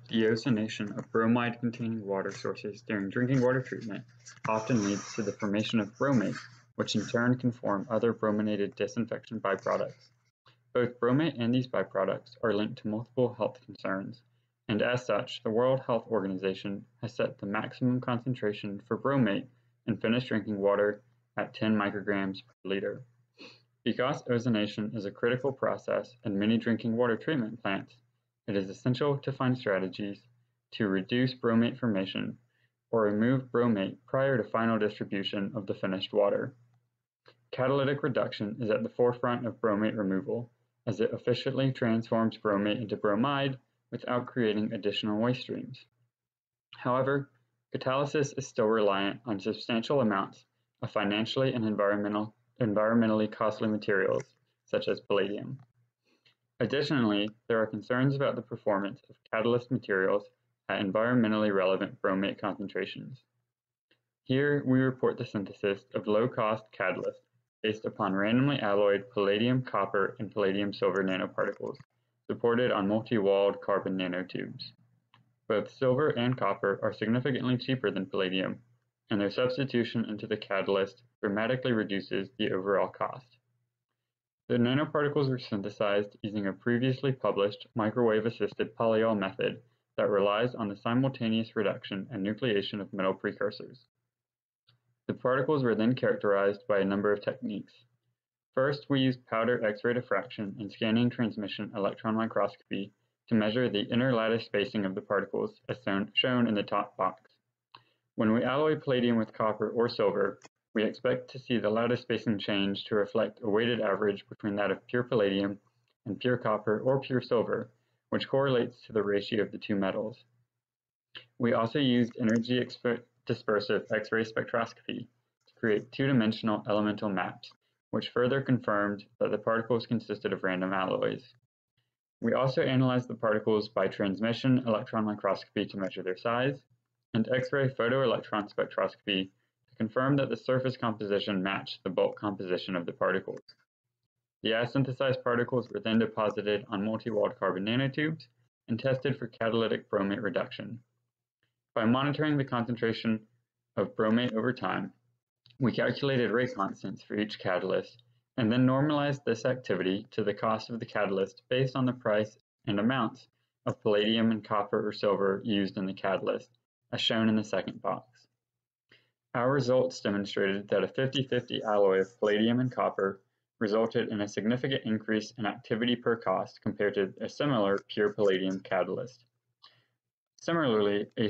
Deozination of bromide-containing water sources during drinking water treatment often leads to the formation of bromate, which in turn can form other brominated disinfection byproducts. Both bromate and these byproducts are linked to multiple health concerns, and as such, the World Health Organization has set the maximum concentration for bromate in finished drinking water at 10 micrograms per liter. Because ozonation is a critical process in many drinking water treatment plants, it is essential to find strategies to reduce bromate formation or remove bromate prior to final distribution of the finished water. Catalytic reduction is at the forefront of bromate removal, as it efficiently transforms bromate into bromide without creating additional waste streams. However, catalysis is still reliant on substantial amounts of financially and environmentally costly materials, such as palladium. Additionally, there are concerns about the performance of catalyst materials at environmentally relevant bromate concentrations. Here, we report the synthesis of low-cost catalysts based upon randomly alloyed palladium, copper, and palladium-silver nanoparticles, supported on multi-walled carbon nanotubes. Both silver and copper are significantly cheaper than palladium, and their substitution into the catalyst dramatically reduces the overall cost. The nanoparticles were synthesized using a previously published microwave-assisted polyol method that relies on the simultaneous reduction and nucleation of metal precursors. The particles were then characterized by a number of techniques. First, we used powder X-ray diffraction and scanning transmission electron microscopy to measure the inner lattice spacing of the particles, as shown in the top box. When we alloy palladium with copper or silver, we expect to see the lattice spacing change to reflect a weighted average between that of pure palladium and pure copper or pure silver, which correlates to the ratio of the two metals. We also used energy dispersive X-ray spectroscopy to create two-dimensional elemental maps, which further confirmed that the particles consisted of random alloys. We also analyzed the particles by transmission electron microscopy to measure their size, and X-ray photoelectron spectroscopy confirm that the surface composition matched the bulk composition of the particles. The as-synthesized particles were then deposited on multi-walled carbon nanotubes and tested for catalytic bromate reduction. By monitoring the concentration of bromate over time, we calculated rate constants for each catalyst and then normalized this activity to the cost of the catalyst based on the price and amounts of palladium and copper or silver used in the catalyst, as shown in the second box. Our results demonstrated that a 50-50 alloy of palladium and copper resulted in a significant increase in activity per cost compared to a similar pure palladium catalyst. Similarly, a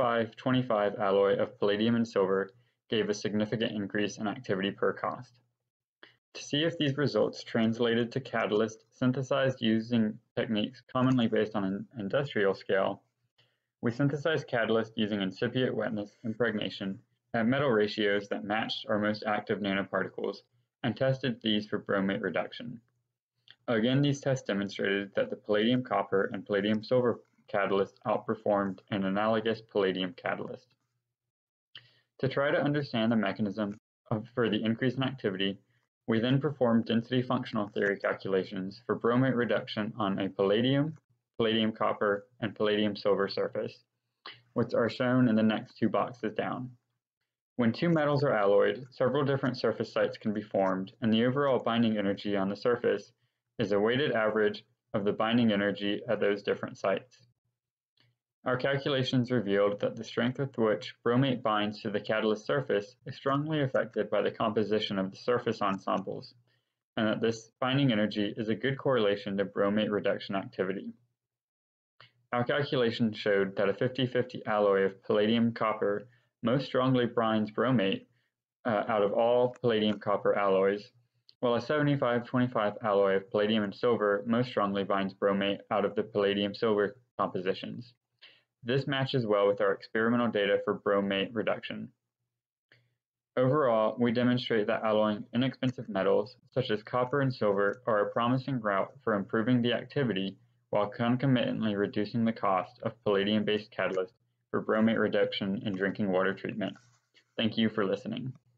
75-25 alloy of palladium and silver gave a significant increase in activity per cost. To see if these results translated to catalysts synthesized using techniques commonly based on an industrial scale, we synthesized catalysts using incipient wetness impregnation at metal ratios that matched our most active nanoparticles and tested these for bromate reduction. Again, these tests demonstrated that the palladium-copper and palladium-silver catalyst outperformed an analogous palladium catalyst. To try to understand the mechanism for the increase in activity, we then performed density functional theory calculations for bromate reduction on a palladium, palladium-copper, and palladium-silver surface, which are shown in the next two boxes down. When two metals are alloyed, several different surface sites can be formed, and the overall binding energy on the surface is a weighted average of the binding energy at those different sites. Our calculations revealed that the strength with which bromate binds to the catalyst surface is strongly affected by the composition of the surface ensembles, and that this binding energy is a good correlation to bromate reduction activity. Our calculations showed that a 50-50 alloy of palladium-copper most strongly binds bromate out of all palladium-copper alloys, while a 75-25 alloy of palladium and silver most strongly binds bromate out of the palladium-silver compositions. This matches well with our experimental data for bromate reduction. Overall, we demonstrate that alloying inexpensive metals, such as copper and silver, are a promising route for improving the activity while concomitantly reducing the cost of palladium-based catalysts for bromate reduction in drinking water treatment. Thank you for listening.